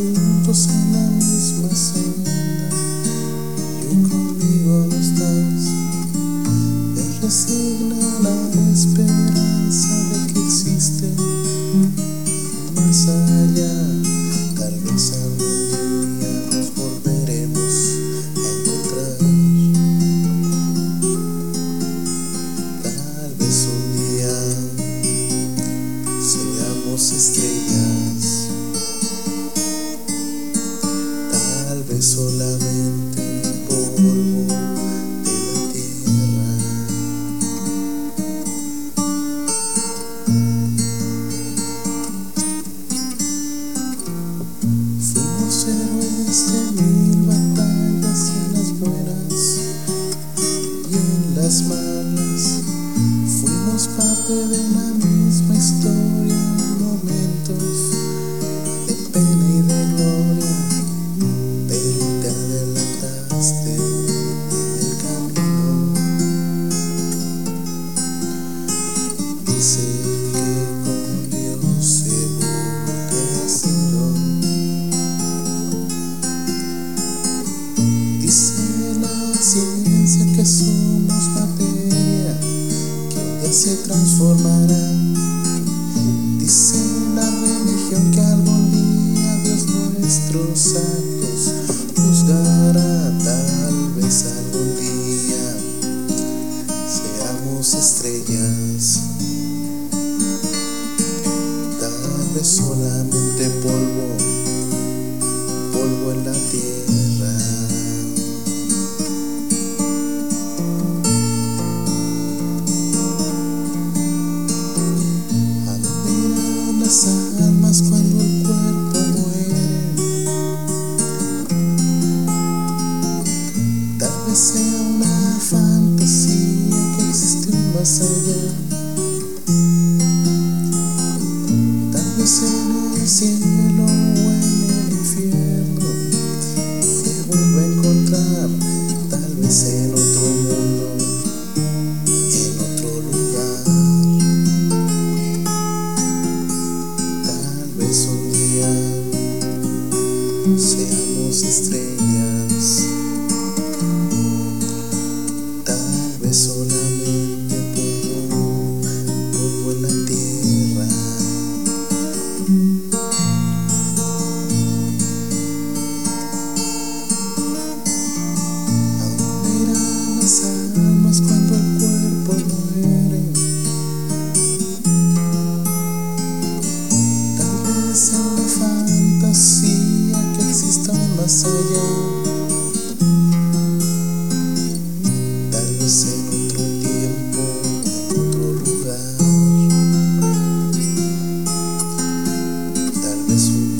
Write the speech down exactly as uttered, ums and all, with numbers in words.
juntos en la misma senda, y hoy conmigo no estás. Me resigna la esperanza de que existe más allá. Tal vez algún día nos volveremos a encontrar. Tal vez un día seamos estrellas. Tal vez solamente polvo de la tierra. Fuimos héroes de mil batallas, en las buenas y en las malas. Fuimos parte de una misma historia, en momentos de pena y de gloria, pero te adelantaste en el camino. Dice que con Dios seguro te has ido. Dice la ciencia que somos materia que un día se transformará. Dice la religión que algún día Dios nuestros actos juzgará. Tal vez algún día seamos estrellas. Tal vez solamente polvo, polvo en la tierra. ¿A dónde irán las almas cuando el cuerpo muere? Tal vez sea una fantasía que existe un más allá. Tal vez en el cielo o en el infierno te vuelva a encontrar. Tal vez en otro mundo, en otro lugar. Tal vez un día seamos estrellas. Tal vez solamente polvo, polvo en la tierra. ¿A dónde irán las almas cuando el cuerpo muere? Tal vez sea una fantasía que exista un más allá. Tal vez en otro tiempo, en otro lugar. Tal vez un